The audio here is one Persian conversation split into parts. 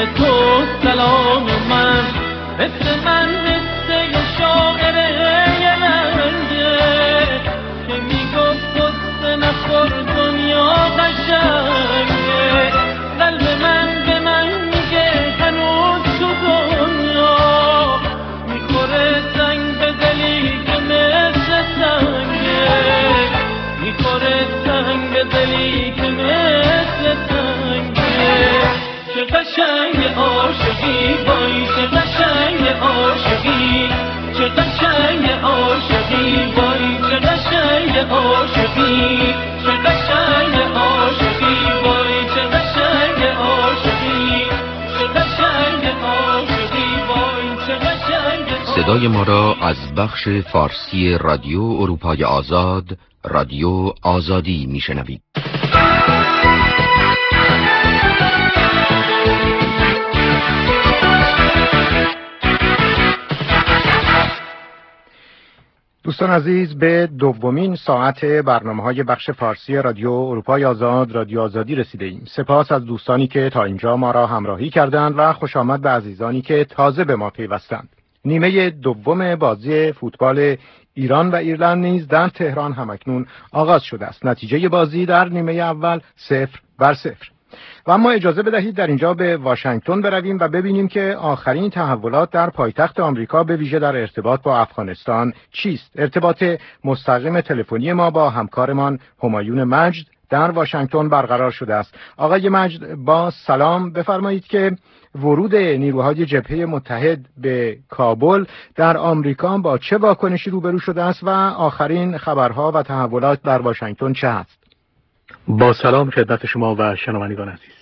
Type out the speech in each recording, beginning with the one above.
تو سلام من، مثل من مثل شاعر رنگه که میگفت قصه نخور دنیا قشنگه. قلب من به من میگه هنوز تو دنیا میخوره زنگ به دلی که مثل سنگه، میخوره زنگ به دلی که مثل سنگه. چه قشنگ عاشقی وای، چه قشنگ عاشقی، چه قشنگ عاشقی وای، چه قشنگ عاشقی، چه قشنگ عاشقی وای، چه قشنگ عاشقی، چه قشنگ عاشقی وای، چه قشنگ. صدای ما را از بخش فارسی رادیو اروپای آزاد، رادیو آزادی میشنوید. دوستان عزیز، به دومین ساعت برنامه‌های بخش فارسی رادیو اروپای آزاد، رادیو آزادی رسیده ایم. سپاس از دوستانی که تا اینجا ما را همراهی کردند و خوش آمد به عزیزانی که تازه به ما پیوستند. نیمه دوم بازی فوتبال ایران و ایرلند نیز در تهران همکنون آغاز شده است. نتیجه بازی در نیمه اول 0-0. و اما اجازه بدهید در اینجا به واشنگتن برویم و ببینیم که آخرین تحولات در پایتخت آمریکا به ویژه در ارتباط با افغانستان چیست. ارتباط مستقیم تلفنی ما با همکارمان همایون مجد در واشنگتن برقرار شده است. آقای مجد، با سلام، بفرمایید که ورود نیروهای جبهه متحد به کابل در آمریکا با چه واکنشی روبرو شده است و آخرین خبرها و تحولات در واشنگتن چه است؟ با سلام خدمت شما و شنوندگان عزیز.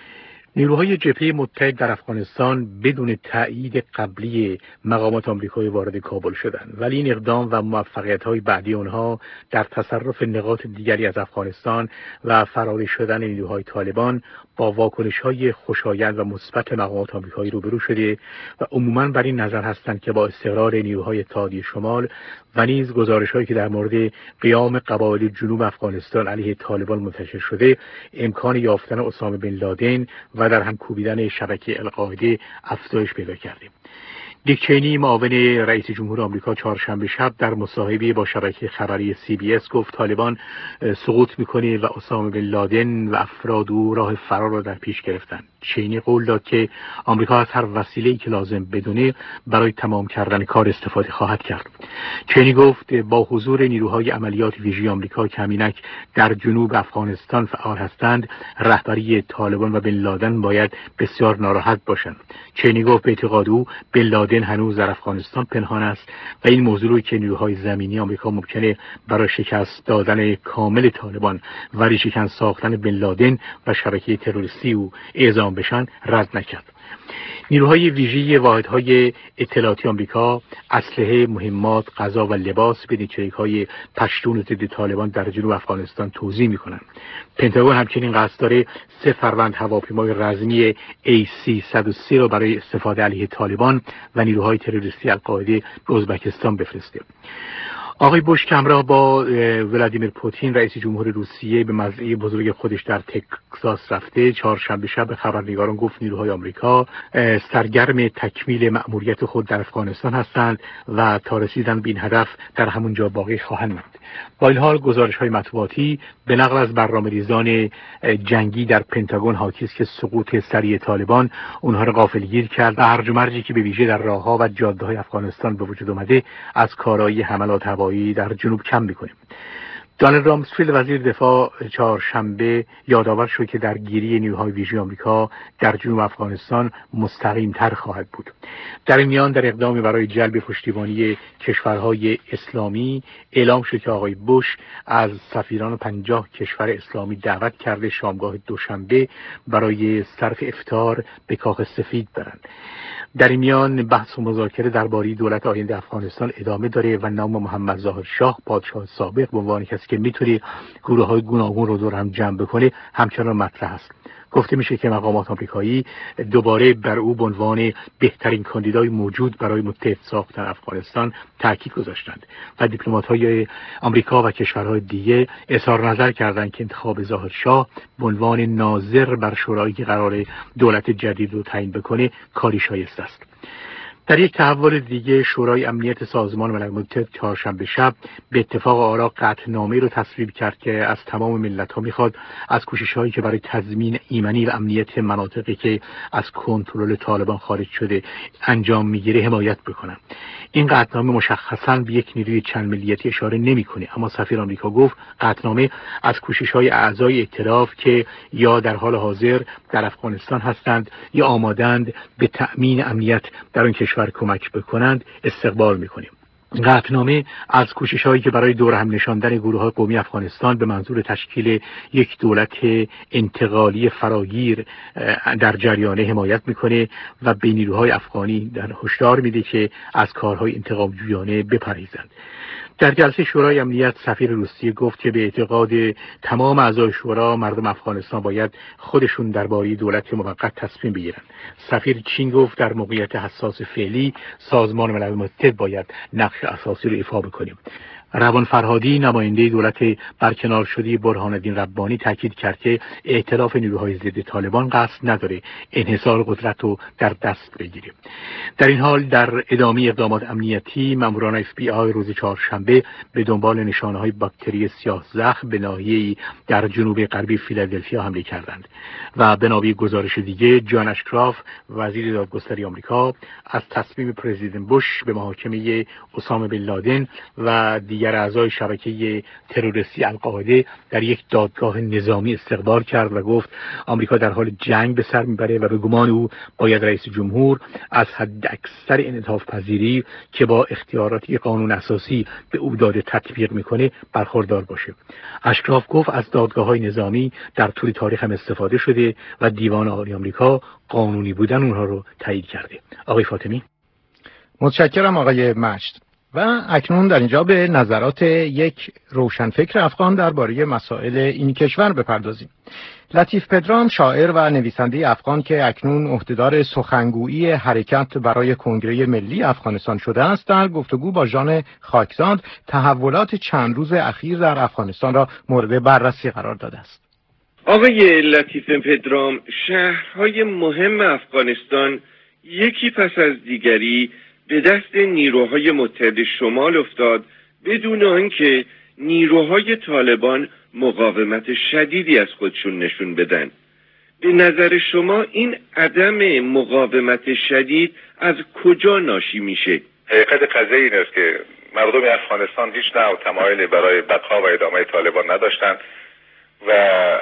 نیروهای جبهه متحد در افغانستان بدون تأیید قبلی مقامات آمریکایی وارد کابل شدند، ولی این اقدام و موفقیت‌های بعدی آنها در تصرف نقاط دیگری از افغانستان و فراری شدن نیروهای طالبان با واکنش‌های خوشایند و مثبت مقامات آمریکایی روبرو شده و عموماً بر این نظر هستند که با استقرار نیروهای اتحادیه شمال و نیز گزارش‌هایی که در مورد قیام قبایل جنوب افغانستان علیه طالبان منتشر شده، امکان یافتن اسامه بن لادن و در هم کوبیدن شبکه القاعده افزایش پیدا کرده. دیک چینی، معاون رئیس جمهور آمریکا، چهارشنبه شب در مصاحبه با شبکه خبری CBS گفت طالبان سقوط میکنه و اسامه بن لادن و افراد او راه فرار را در پیش گرفتند. چینی قول داد که آمریکا از هر وسیله‌ای که لازم بدونه برای تمام کردن کار استفاده خواهد کرد. چینی گفت با حضور نیروهای عملیات ویژه آمریکا که همینک در جنوب افغانستان فعال هستند، رهبری طالبان و بن لادن باید بسیار ناراحت باشند. چینی گفت به اعتقاد او بن لادن هنوز در افغانستان پنهان است و این موضوعی که نیروهای زمینی آمریکا ممکنه برای شکست دادن کامل طالبان و ریشه‌کن ساختن بن لادن و شبکه تروریستی او اعزام بشن رد نکرد. نیروهای ویژه واحدهای اطلاعاتی آمریکا اسلحه، مهمات، غذا و لباس به نیروهای پشتون ضد طالبان در جنوب افغانستان توزیع می‌کنند. پنتاگون همچنین قصد داره 3 فروند هواپیمای رزمی AC-130 را برای استفاده علیه طالبان و نیروهای تروریستی القاعده به ازبکستان بفرسته. آقای بوش که همراه با ولادیمیر پوتین رئیس جمهور روسیه به مزرعه بزرگ خودش در تگزاس رفته، چهارشنبه شب به خبرنگاران گفت نیروهای آمریکا سرگرم تکمیل مأموریت خود در افغانستان هستند و تا رسیدن به این هدف در همونجا باقی خواهند ماند. با این حال گزارش‌های مطبوعاتی به نقل از برنامه‌ریزان جنگی در پنتاگون حاکی است که سقوط سریع طالبان اونها را غافلگیر کرد و هرج و مرجی که به ویژه در راه‌ها و جاده‌های افغانستان به وجود اومده از کارایی حملات هوایی در جنوب کم می‌کنه. دانالد رامسفیلد وزیر دفاع چهارشنبه یادآور شد که درگیری نیروهای ویژه آمریکا در جنوب افغانستان مستقیم‌تر خواهد بود. در این میان در اقدامی برای جلب پشتیبانی کشورهای اسلامی اعلام شد که آقای بوش از سفیران 50 کشور اسلامی دعوت کرده شامگاه دوشنبه برای صرف افطار به کاخ سفید برند. در این میان بحث و مذاکره درباره دولت آینده افغانستان ادامه داره و نام محمد ظاهر شاه پادشاه سابق به عنوان کسی که میتونه گروه‌های گوناگون رو دور هم جمع بکنه همچنان مطرح است. گفته میشه که مقامات آمریکایی دوباره بر او به عنوان بهترین کاندیدای موجود برای متحد ساختن افغانستان تاکید گذاشتند و دیپلمات‌های آمریکا و کشورهای دیگه اظهار نظر کردند که انتخاب ظاهرشاه به عنوان ناظر بر شورایی که قرار دولت جدید رو تعیین بکنه کاری شایسته است. در یک تحول دیگه شورای امنیت سازمان ملل متحد چهارشنبه شب به اتفاق آرا قطعنامه‌ای رو تصویب کرد که از تمام ملت‌ها میخواد از کوشش‌هایی که برای تضمین ایمنی و امنیت مناطقی که از کنترل طالبان خارج شده انجام میگیره حمایت بکنن. این قطعنامه مشخصاً به یک نیروی چند ملیتی اشاره نمیکنه، اما سفیر آمریکا گفت قطعنامه از کوشش‌های اعضای ائتلاف که یا در حال حاضر در افغانستان هستند یا آمادند به تأمین امنیت در آن کشور کمک بکنند استقبال میکنیم. قطعنامه از کوشش‌هایی که برای دور هم نشاندن گروه‌های قومی افغانستان به منظور تشکیل یک دولت انتقالی فراگیر در جریانه حمایت میکنه و به نیروهای افغانی در هشدار میده که از کارهای انتقام‌جویانه بپرهیزند. در جلسه شورای امنیت سفیر روسیه گفت که به اعتقاد تمام اعضای شورا مردم افغانستان باید خودشون درباره دولت موقت تصمیم بگیرند. سفیر چین گفت در موقعیت حساس فعلی سازمان ملل متحد باید نقش اساسی رو ایفا بکنیم. روان فرهادی نماینده دولت برکنار شده برهان الدین ربانی تاکید کرد که ائتلاف نیروهای ضد طالبان قصد نداره انحصار قدرت رو در دست بگیره. در این حال در ادامه اقدامات امنیتی ماموران FBI روز چهارشنبه به دنبال نشانه‌های باکتری سیاه زخم به ناحیه‌ای در جنوب غربی فیلادلفیا حمله کردند و به نوبه گزارش دیگه جان اشکراف وزیر دادگستری آمریکا از تصمیم پرزیدنت بوش به محاکمه اسامه بن لادن و دیگر اعضای شبکه تروریستی القاعده در یک دادگاه نظامی استقبال کرد و گفت آمریکا در حال جنگ به سر میبره و به گمان او باید رئیس جمهور از حد اکثر انعطاف پذیری که با اختیاراتی قانون اساسی به او داده تطبیق میکنه برخوردار باشه. اشکراف گفت از دادگاه‌های نظامی در طول تاریخ هم استفاده شده و دیوان عالی آمریکا قانونی بودن اونها رو تایید کرده. آقای فاطمی. متشکرم آقای مجد. و اکنون در اینجا به نظرات یک روشنفکر افغان درباره مسائل این کشور بپردازیم. لطیف پدرام شاعر و نویسنده افغان که اکنون عهدهدار سخنگویی حرکت برای کنگره ملی افغانستان شده است در گفتگو با ژان خاکزاد تحولات چند روز اخیر در افغانستان را مورد بررسی قرار داده است. آقای لطیف پدرام، شهرهای مهم افغانستان یکی پس از دیگری به دست نیروهای متحد شمال افتاد بدون آنکه نیروهای طالبان مقاومت شدیدی از خودشون نشون بدن. به نظر شما این عدم مقاومت شدید از کجا ناشی میشه؟ حقیقت قضیه این است که مردم افغانستان هیچ نوع تمایلی برای بقا و ادامه طالبان نداشتند و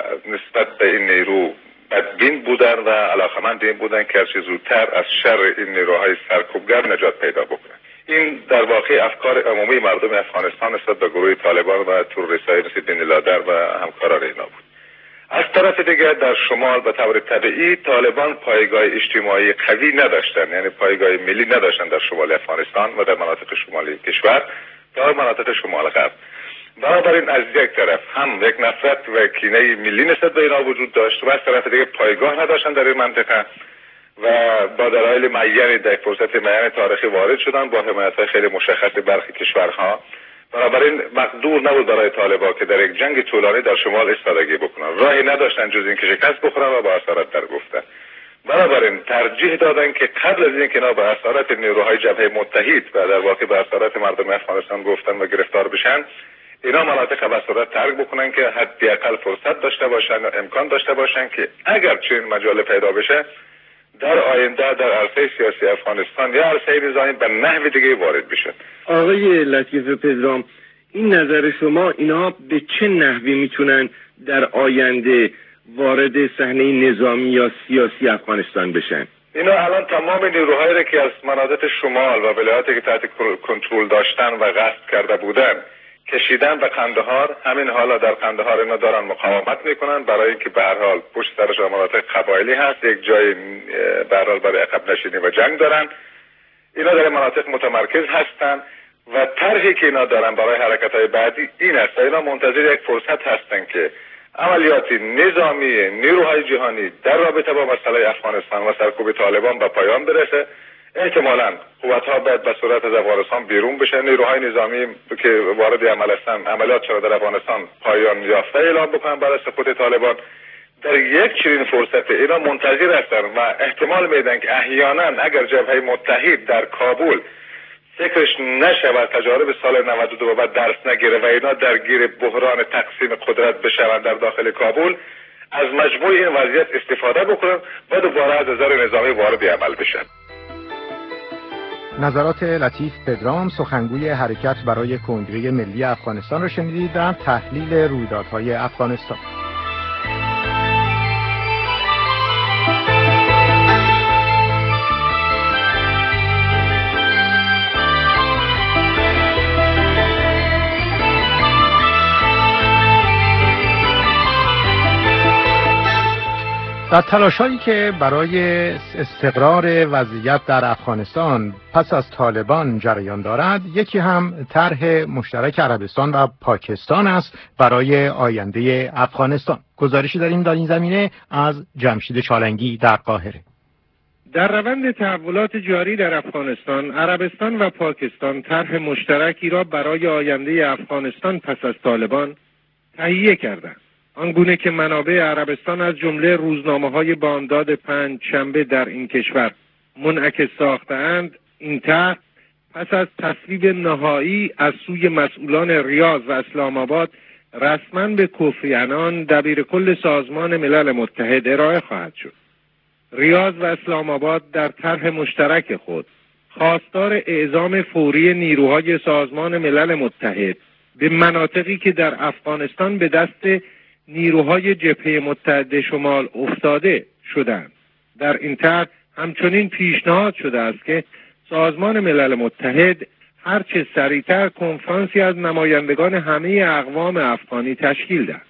نسبت به این نیرو بدبین بودن و علاقمند این بودن که هرچه زودتر از شر این نیروهای سرکوبگر نجات پیدا بکنن. این در واقع افکار عمومی مردم افغانستان نسبت به گروه طالبان و تروریست‌های مثل بن لادن و همکاران اینا بود. از طرف دیگر در شمال به طور طبیعی طالبان پایگاه اجتماعی قوی نداشتن، یعنی پایگاه ملی نداشتن در شمال افغانستان و در مناطق شمالی کشور تا مناطق شمال غرب. بنابراین از یک طرف هم یک نفرت و کینه ملی نسبت به اینا وجود داشت و از طرف دیگه پایگاه نداشتن در این منطقه و با دلایل معینی در فرصت معین تاریخی وارد شدن با حمایت‌های خیلی مشخص برخی کشورها. بنابراین مقدور نبود برای طالبان که در یک جنگ طولانی در شمال ایستادگی بکنن، راهی نداشتن جز اینکه شکست بخورن و با اسارت در گفتن. بنابراین ترجیح دادن که قبل از اینکه اینا به اسارت نیروهای جبهه متحد و در واقع به اسارت مردم افغانستان گفتن و گرفتار بشن، اینا مناطق به صورت ترک بکنن که حداقل فرصت داشته باشن و امکان داشته باشن که اگر چنین مجال پیدا بشه در آینده در عرصه سیاسی افغانستان یا عرصه نظامی به نحو دیگه وارد بشن. آقای لطیف پدرام، این نظر شما اینا به چه نحوی میتونن در آینده وارد صحنه نظامی یا سیاسی افغانستان بشن؟ اینا الان تمام نیروهایی را که از مناطق شمال و ولایاتی که تحت کنترل داشتن و غصب کرده بودن کشیدن به قندهار. همین حالا در قندهار اینا دارن مقاومت میکنن برای اینکه به هر حال پشت سرش مناطق قبایلی هست، یک جای به هر حال برای عقب نشینی و جنگ دارن. اینا در مناطق متمرکز هستن و طرحی که اینا دارن برای حرکت‌های بعدی این است. اینا منتظر یک فرصت هستن که عملیات نظامی نیروهای جهانی در رابطه با مسئله افغانستان و سرکوب طالبان به پایان برسه. احتمالاً قوت‌ها باید به صورت از افغانستان بیرون بشه. نیروهای نظامی که وارد عمل هستند عملیات چرا در افغانستان پایان یافته اعلام بکنن برای سقوط طالبان. در یک چنین فرصت اینا منتظر هستند و احتمال میدن که احیانا اگر جبهه متحد در کابل فکرش نشود تجارب سال 92 و بعد درس نگیره و اینا درگیر بحران تقسیم قدرت بشوند در داخل کابل، از مجموع این وضعیت استفاده بکنن و دوباره از نظر نظامی وارد عمل بشن. نظرات لطیف پدرام، سخنگوی حرکت برای کنگره ملی افغانستان را شنیدید در تحلیل رویدادهای افغانستان. در تلاش‌هایی که برای استقرار وضعیت در افغانستان پس از طالبان جریان دارد، یکی هم طرح مشترک عربستان و پاکستان است برای آینده افغانستان. گزارشی داریم در این زمینه از جمشید چالنگی در قاهره. در روند تحولات جاری در افغانستان، عربستان و پاکستان طرح مشترکی را برای آینده افغانستان پس از طالبان تهیه کردند. آنگونه که منابع عربستان از جمله روزنامه‌های بامداد پنجشنبه در این کشور منعکس ساخته‌اند، این طرح پس از تصویب نهایی از سوی مسئولان ریاض و اسلام آباد رسما به کوفی عنان دبیرکل سازمان ملل متحد ارائه خواهد شد. ریاض و اسلام آباد در طرح مشترک خود خواستار اعزام فوری نیروهای سازمان ملل متحد به مناطقی که در افغانستان به دست نیروهای جبهه متحد شمال افتاده شدند. در این طرح همچنین پیشنهاد شده است که سازمان ملل متحد هرچه سریعتر کنفرانسی از نمایندگان همه اقوام افغانی تشکیل دهد.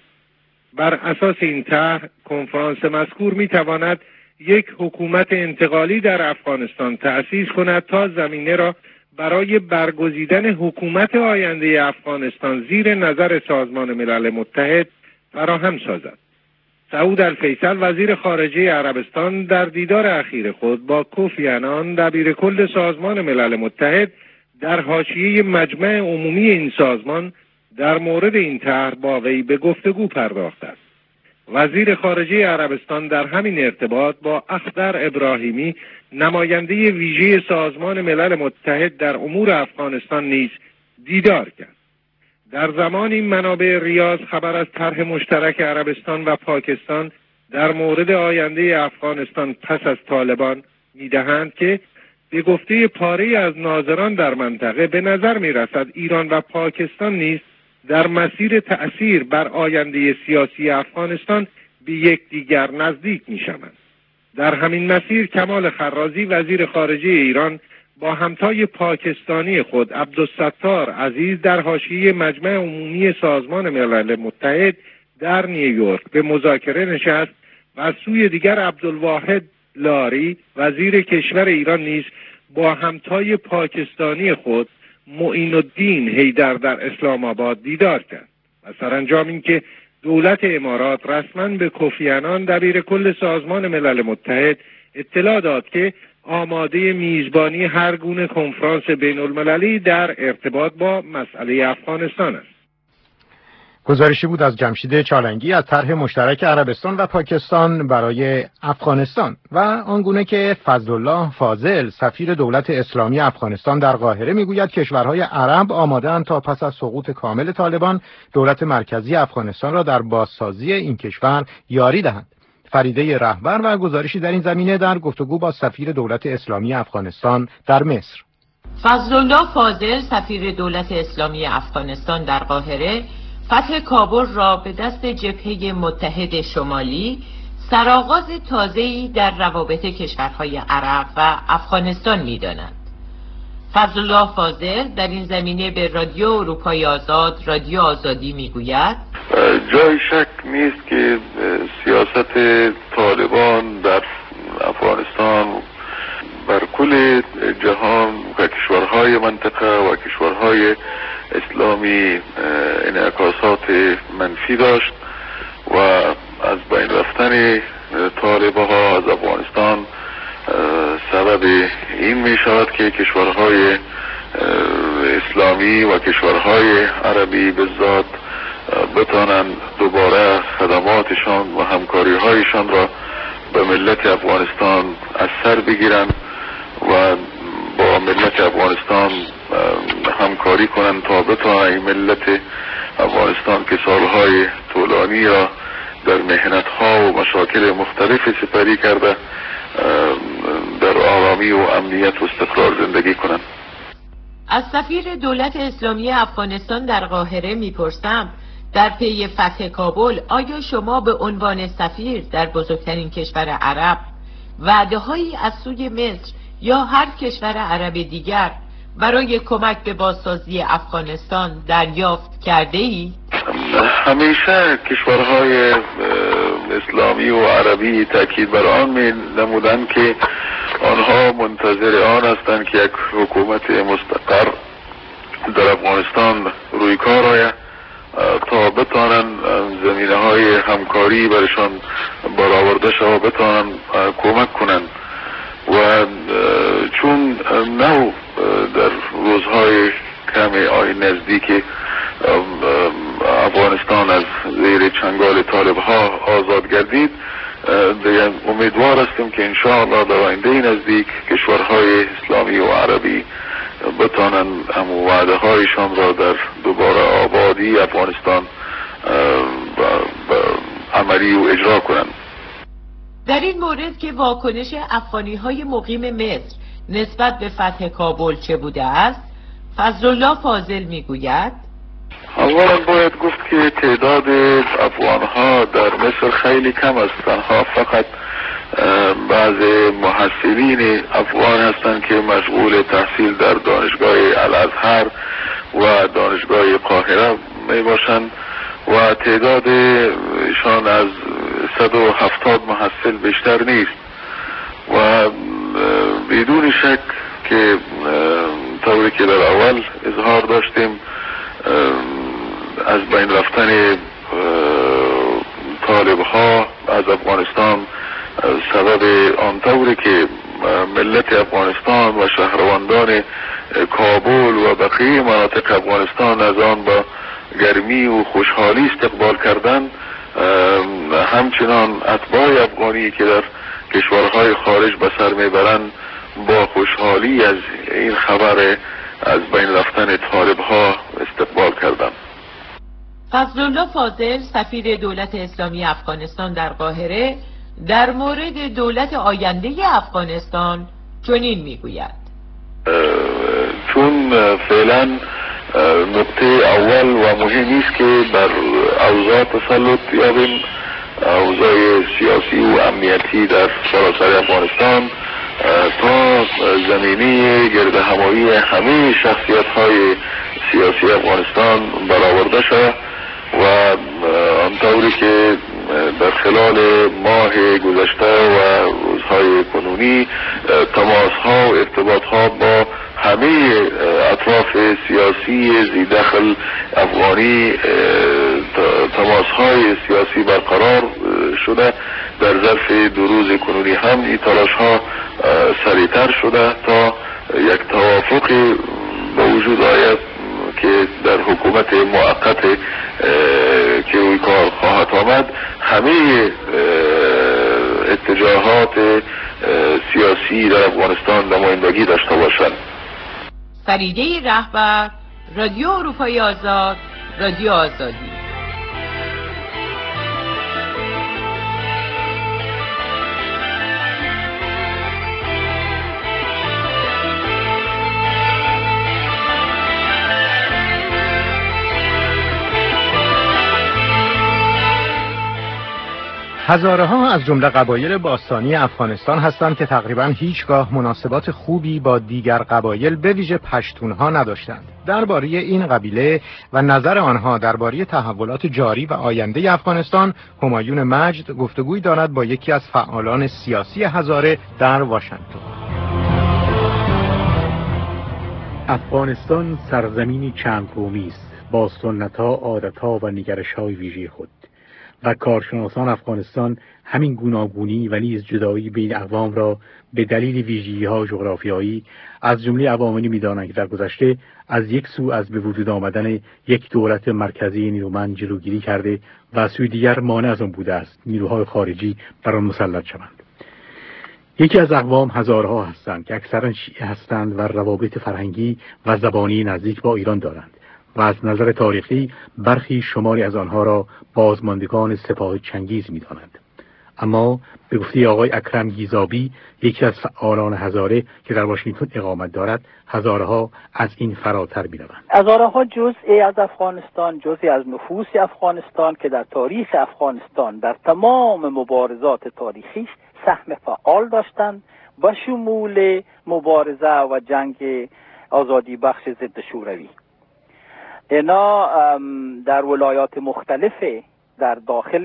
بر اساس این طرح کنفرانس مذکور میتواند یک حکومت انتقالی در افغانستان تأسیس کند تا زمینه را برای برگزیدن حکومت آینده افغانستان زیر نظر سازمان ملل متحد فراهم سازد. سعود الفیصل وزیر خارجه عربستان در دیدار اخیر خود با کوفی عنان دبیرکل سازمان ملل متحد در حاشیه مجمع عمومی این سازمان در مورد این طرح با وی به گفتگو پرداخته است. وزیر خارجه عربستان در همین ارتباط با اخضر ابراهیمی نماینده ویژه سازمان ملل متحد در امور افغانستان نیز دیدار کرد. در زمانی منابع ریاض خبر از طرح مشترک عربستان و پاکستان در مورد آینده افغانستان پس از طالبان می‌دهند که به گفته پاره از ناظران در منطقه به نظر می‌رسد ایران و پاکستان نیز در مسیر تأثیر بر آینده سیاسی افغانستان به یکدیگر نزدیک می‌شوند. در همین مسیر کمال خرازی وزیر خارجه ایران با همتای پاکستانی خود عبدالستار عزیز در حاشیه مجمع عمومی سازمان ملل متحد در نیویورک به مذاکره نشست و از سوی دیگر عبدالواحد لاری وزیر کشور ایران نیز با همتای پاکستانی خود معین الدین حیدر در اسلام آباد دیدار کرد و سرانجام اینکه دولت امارات رسما به کوفی عنان دبیرکل سازمان ملل متحد اطلاع داد که آماده میزبانی هر گونه کنفرانس بین المللی در ارتباط با مسئله افغانستان است. گزارشی بود از جمشید چالنگی از طرح مشترک عربستان و پاکستان برای افغانستان و آنگونه که فضلالله فاضل سفیر دولت اسلامی افغانستان در قاهره میگوید کشورهای عرب آماده‌اند تا پس از سقوط کامل طالبان دولت مرکزی افغانستان را در بازسازی این کشور یاری دهند. فریده رهبر و گزارشی در این زمینه در گفتگو با سفیر دولت اسلامی افغانستان در مصر. فضلالله فاضل سفیر دولت اسلامی افغانستان در قاهره فتح کابل را به دست جبهه متحد شمالی سرآغاز تازه‌ای در روابط کشورهای عرب و افغانستان می‌داند. فضلالله فاضل در این زمینه به رادیو اروپای آزاد رادیو آزادی میگوید جای شک نیست که سیاست طالبان در افغانستان بر کل جهان و کشورهای منطقه و کشورهای اسلامی انعکاسات منفی داشت و از بین رفتن طالبه ها از افغانستان سبب این می شود که کشورهای اسلامی و کشورهای عربی به ذات بتانند دوباره خدماتشان و همکاری‌هایشان را به ملت افغانستان از سر بگیرند و با ملت افغانستان همکاری کنند تا بتوانند این ملت افغانستان که سالهای طولانی را در محنت‌ها و مشاکل مختلف سپری کرده در آرامی و امنیت و استقرار زندگی کنند. از سفیر دولت اسلامی افغانستان در قاهره میپرسم در پی فتح کابل آیا شما به عنوان سفیر در بزرگترین کشور عرب وعده‌هایی از سوی مصر یا هر کشور عرب دیگر برای کمک به بازسازی افغانستان دریافت کرده اید؟ همیشه کشورهای اسلامی و عربی تاکید بر آن می نمودند که آنها منتظر آن هستند که یک حکومت مستقر در افغانستان روی کار آید تا بتانند زمینه های همکاری برشان برآورده شود و بتانند کمک کنند و چون نو در روزهای کم نزدیک افغانستان از زیر چنگال طالب ها آزاد گردید دیگر امیدوار هستیم که انشاءالله در آینده نزدیک کشورهای اسلامی و عربی بتانند همون وعده هایشان را در دوباره آبادی افغانستان عملی و اجرا کنند. در این مورد که واکنش افغانی های مقیم مصر نسبت به فتح کابل چه بوده است؟ فضلالله فاضل میگوید اولا باید گفت که تعداد افغان ها در مصر خیلی کم است. تنها فقط بعض محصلین افغان هستند که مشغول تحصیل در دانشگاه الازهر و دانشگاه قاهره می باشند و تعدادشان از 170 محصل بیشتر نیست و بدون شک که طوری که در اول اظهار داشتیم از بین رفتن طالب ها از افغانستان سبب آن طوری که ملت افغانستان و شهروندان کابل و بقیه مناطق افغانستان از آن با گرمی و خوشحالی استقبال کردند، همچنان اتباع افغانی که در کشورهای خارج به سر میبرند با خوشحالی از این خبر از بین رفتن طالب ها استقبال کردند. فضلالله فاضل سفیر دولت اسلامی افغانستان در قاهره در مورد دولت آینده افغانستان چنین میگوید چون فعلا نقطه اول و مهمی است که بر اوضاع تسلط یابیم، اوضاع سیاسی و امنیتی در سراسر افغانستان تا زمینه گرد همایی همه شخصیت های سیاسی افغانستان برآورده شد و آنطوری که در خلال ماه گذشته و روزهای کنونی تماس ها و ارتباط ها با همه اطراف سیاسی زیدخل افغانی تماس های سیاسی برقرار شده. در ظرف 2 روز کنونی هم این تلاش ها سریعتر شده تا یک توافق به وجود آید که در حکومت موقت که روی کار خواهد آمد همه اتجاهات سیاسی در افغانستان نمایندگی داشته باشند. فریده رهبر، رادیو اروپای آزاد، رادیو آزادی. هزاره ها از جمله قبایل باستانی افغانستان هستند که تقریباً هیچگاه مناسبات خوبی با دیگر قبایل به ویژه پشتون ها نداشتند. درباره این قبیله و نظر آنها درباره تحولات جاری و آینده افغانستان، همایون مجد گفتگوی دارد با یکی از فعالان سیاسی هزاره در واشنگتن. افغانستان سرزمینی چند قومی است با سنت‌ها، عادت‌ها و نگرش‌های ویژه خود و کارشناسان افغانستان همین گوناگونی و نیز جدایی بین اقوام را به دلیل ویژگی‌ها جغرافیایی از جمله عواملی می‌دانند که در گذشته از یک سو از به وجود آمدن یک دولت مرکزی نیرومند جلوگیری کرده و از سوی دیگر مانع از آن بوده است نیروهای خارجی بر آن مسلط شوند. یکی از اقوام هزارها هستند که اکثرا شیعه هستند و روابط فرهنگی و زبانی نزدیک با ایران دارند و از نظر تاریخی برخی شماری از آنها را بازماندگان سپاه چنگیز می‌دانند. اما به گفته آقای اکرم گیزابی، یکی از فعالان هزاره که در واشنگتن اقامت دارد، هزارها از این فراتر می‌روند. هزارها جزئی از افغانستان، جزئی از نفوس افغانستان که در تاریخ افغانستان در تمام مبارزات تاریخیش سهم فعال داشتند با شمول مبارزه و جنگ آزادی بخش ضد شوروی. اینا در ولایات مختلف در داخل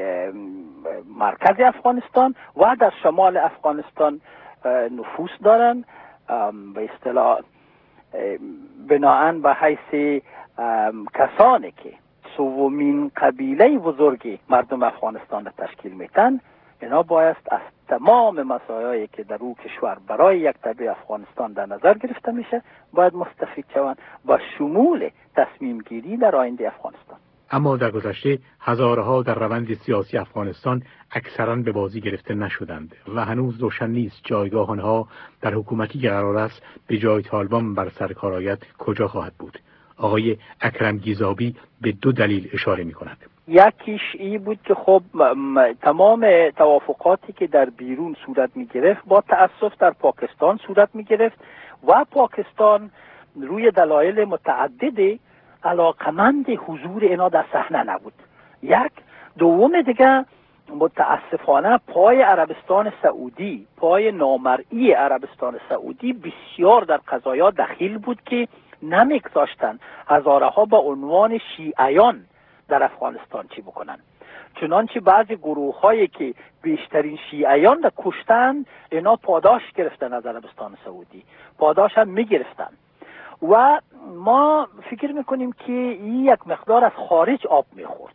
مرکز افغانستان و در شمال افغانستان نفوذ دارند، به اصطلاح بناهن به حیث کسانی که سومین قبیله بزرگ مردم افغانستان را تشکیل میتن. اینا بایست از تمام مسائلی که در او کشور برای یک طبع افغانستان در نظر گرفته میشه باید مستفید شوند با شمول تصمیم گیری در آینده افغانستان. اما در گذشته هزارها در روند سیاسی افغانستان اکثراً به بازی گرفته نشدند و هنوز روشن نیست جایگاه آنها در حکومتی که قرار است به جای طالبان بر سر کار آید کجا خواهد بود. آقای اکرم گیزابی به دو دلیل اشاره می‌کند. یکیش این بود که خب تمام توافقاتی که در بیرون صورت می‌گرفت با تأسف در پاکستان صورت می‌گرفت و پاکستان روی دلایل متعدد علاقمند حضور اینا در صحنه نبود. یک دوم دیگه متاسفانه پای عربستان سعودی، پای نامرئی عربستان سعودی بسیار در قضایا دخیل بود که نمیگذاشتن هزارها با عنوان شیعیان در افغانستان چی بکنن. چنانچه بعضی گروه هایی که بیشترین شیعیان را کشتن اینا پاداش گرفتن از عربستان سعودی، پاداش هم میگرفتن و ما فکر میکنیم که این یک مقدار از خارج آب میخورد،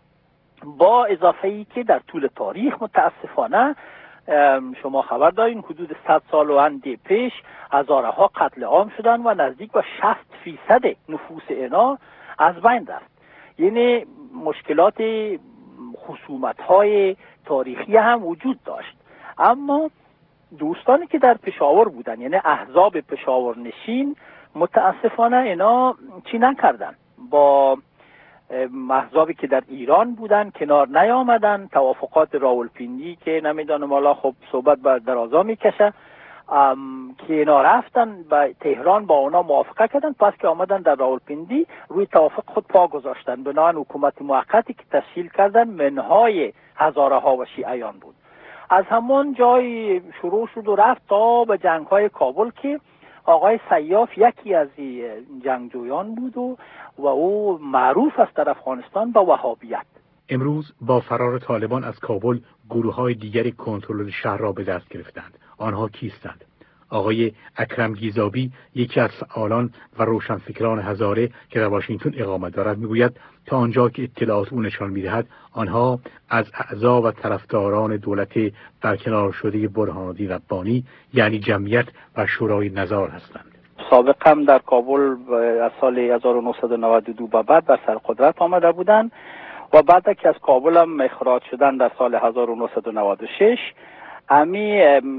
با اضافه ای که در طول تاریخ متاسفانه شما خبر دارین حدود 100 سال و اندی پیش هزارها قتل عام شدن و نزدیک به 60% نفوس اینا از بین رفت. یعنی مشکلات خصومت های تاریخی هم وجود داشت. اما دوستانی که در پشاور بودن، یعنی احزاب پشاور نشین، متاسفانه اینا چی نکردن، با احزابی که در ایران بودن کنار نیامدن. توافقات راولپیندی که نمیدانم حالا خب صحبت بر درازا میکشه، که اینا رفتن به تهران با اونا موافقه کردن، پس که آمدن در راولپیندی روی توافق خود پا گذاشتن، بنابراین حکومت موقتی که تشکیل کردن منهای هزارها و شیعیان بود. از همون جای شروع شد و رفت تا به جنگ‌های کابل که آقای سیاف یکی از جنگجویان بود و او معروف است در افغانستان با وهابیت. امروز با فرار طالبان از کابل گروه‌های دیگری کنترل شهر را به دست گرفتند. آنها کیستند؟ آقای اکرم گیزابی، یکی از فعالان و روشنفکران هزاره که در واشنگتن اقامت دارد، میگوید تا آنجا که اطلاعات او نشان می‌دهد آنها از اعضا و طرفداران دولت برکنار شده برهان‌الدین ربانی، یعنی جمعیت و شورای نظار هستند. سابقا در کابل از سال 1992 به بعد بر سر قدرت آمده بودند و بعد که از کابل هم اخراج شدن در سال 1996 امی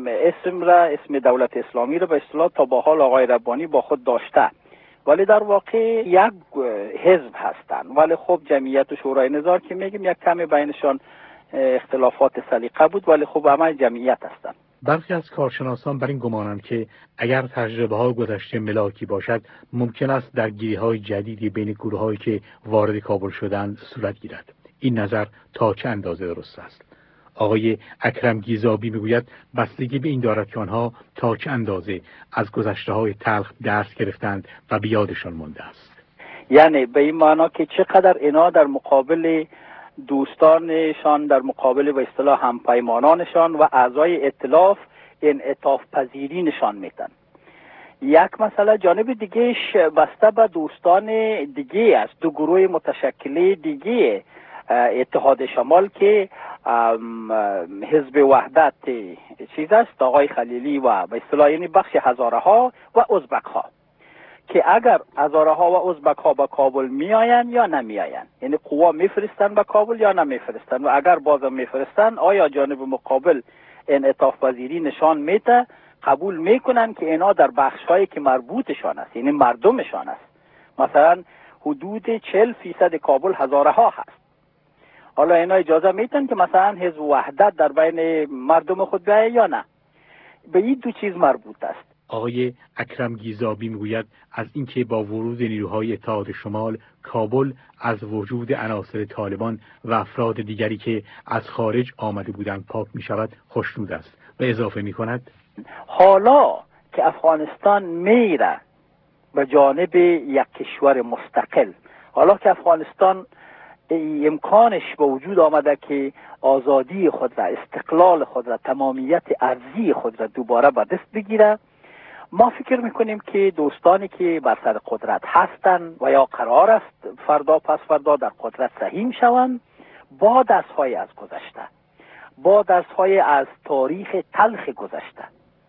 اسم دولت اسلامی رو به اصطلاح تا به حال آقای ربانی با خود داشته، ولی در واقع یک حزب هستند. ولی خب جمعیت و شورای نظار که میگیم یک کمی بینشان اختلافات سلیقه بود، ولی خب همه جمعیت هستند. برخی از کارشناسان بر این گمانند که اگر تجربه های گذشته ملاکی باشد ممکن است درگیری های جدیدی بین گروه هایی که وارد کابل شدند صورت گیرد. این نظر تا چه اندازه درست است؟ آقای اکرم گیزابی میگوید بستگی به این دارد که آنها تا چه اندازه از گذشته‌های تلخ درس گرفتند و به یادشان مانده است. یعنی به این معنا که چقدر اینا در مقابل دوستانشان، در مقابل به اصطلاح همپیمانانشان و اعضای ائتلاف انعطاف پذیری نشان میدن. یک مسئله جانب دیگهش بسته به دوستان دیگه است، دو گروه متشکل دیگه اتحاد شمال که حزب وحدت چیز است، آقای خلیلی و به اصطلاح یعنی بخش هزاره ها و ازبک ها، که اگر هزاره ها و ازبک ها به کابل میآیند یا نمیآیند، یعنی قوا میفرستن به کابل یا نمیفرستن، و اگر بازم میفرستن آیا جانب مقابل انعطاف پذیری نشان میده، قبول میکنن که اینا در بخش هایی که مربوطشان است، یعنی مردمشان است. مثلا حدود 40% کابل هزاره ها هست. حالا اینا اجازه میتن که مثلا حزب وحدت در بین مردم خود بیاید یا نه؟ به این دو چیز مربوط است. آقای اکرم گیزابی میگوید از اینکه با ورود نیروهای اتحاد شمال کابل از وجود عناصر طالبان و افراد دیگری که از خارج آمده بودند پاک می شود خوشنود است و اضافه می کند حالا که افغانستان میره به جانب یک کشور مستقل، حالا که افغانستان امکانش به وجود آمده که آزادی خود را، استقلال خود را، تمامیت ارضی خود را دوباره به دست بگیره، ما فکر میکنیم که دوستانی که بر سر قدرت هستند و یا قرار است فردا پس فردا در قدرت سهیم شوند، با درس‌های از گذشته، با درس‌های از تاریخ تلخ گذشته،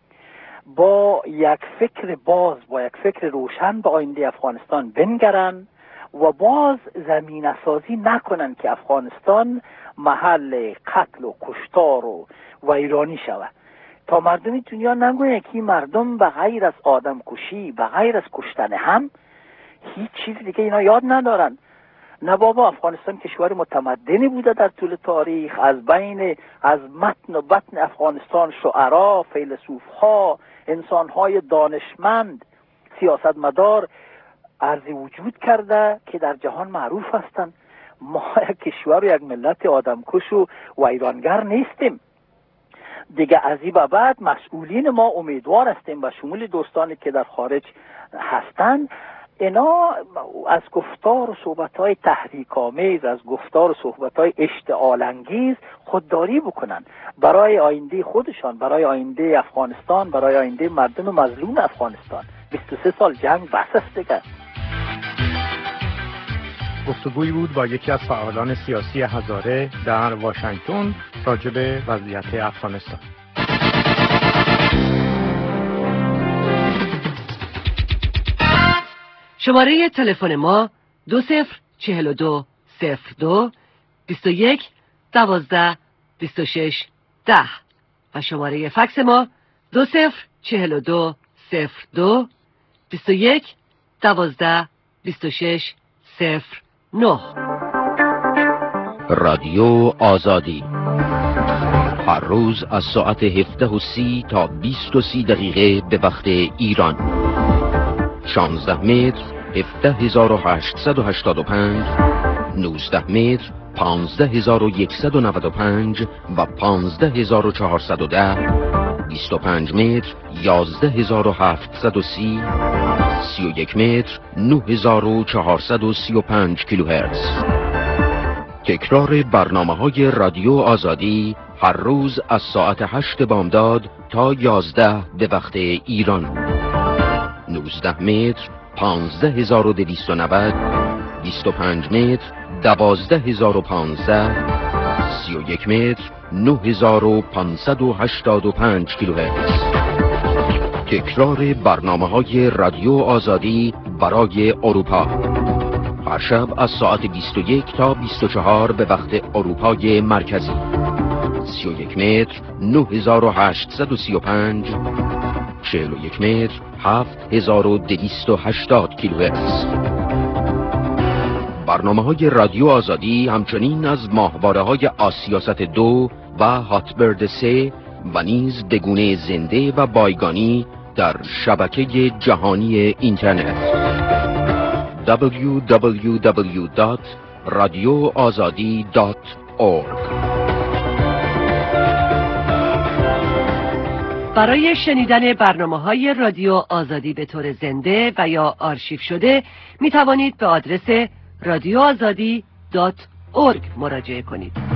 با یک فکر باز، با یک فکر روشن به آینده افغانستان بنگرند و باز زمینه سازی نکنن که افغانستان محل قتل و کشتار و ویرانی شود، تا مردم دنیا نگوین که مردم به غیر از آدم کشی، به غیر از کشتن هم هیچ چیز دیگه اینا یاد ندارن. نه بابا، افغانستان کشور متمدنی بوده در طول تاریخ، از متن و بطن افغانستان شعرا، فیلسوفها، انسانهای دانشمند، سیاستمدار عرض وجود کرده که در جهان معروف هستند. ما یک کشور و یک ملت آدمکش و ویرانگر نیستیم دیگه. از این به بعد مسئولین ما امیدوار هستیم و شمول دوستانی که در خارج هستند، اینا از گفتار و صحبت‌های تحریک‌آمیز، از گفتار و صحبت‌های اشتعال‌انگیز خودداری بکنن برای آینده خودشان، برای آینده افغانستان، برای آینده مردم مظلوم افغانستان. 23 سال جنگ بس است دیگه. گفتگویی بود با یکی از فعالان سیاسی هزاره در واشنگتن راجع به وضعیت افغانستان. شماره تلفن ما 204202 21 12 26 10 و شماره فکس ما 204202 21 12 26 09. رادیو آزادی هر روز از ساعت 17:30 تا 20:30 دقیقه به وقت ایران. 16 متر 17885، 19 متر 15195 و 15410، 25 متر 11730، 31 متر 9435 کیلوهرتز. تکرار برنامه‌های رادیو آزادی هر روز از ساعت 8 بامداد تا 11 به وقت ایران. 19 متر 15290، 25 متر 12015، 31 متر 9585 کیلوهرتز. تکرار برنامه‌های رادیو آزادی برای اروپا هر شب از ساعت 21 تا 24 به وقت اروپای مرکزی. 31 متر 9835، 41 متر 7280 کیلوهرتز. برنامه‌های رادیو آزادی همچنین از ماهواره‌های آسیاست 2 و هاتبرد 3 و نیز به گونه زنده و بایگانی در شبکه جهانی اینترنت www.radioazadi.org. برای شنیدن برنامه‌های رادیو آزادی به طور زنده و یا آرشیو شده می توانید به آدرس radioazadi.org مراجعه کنید.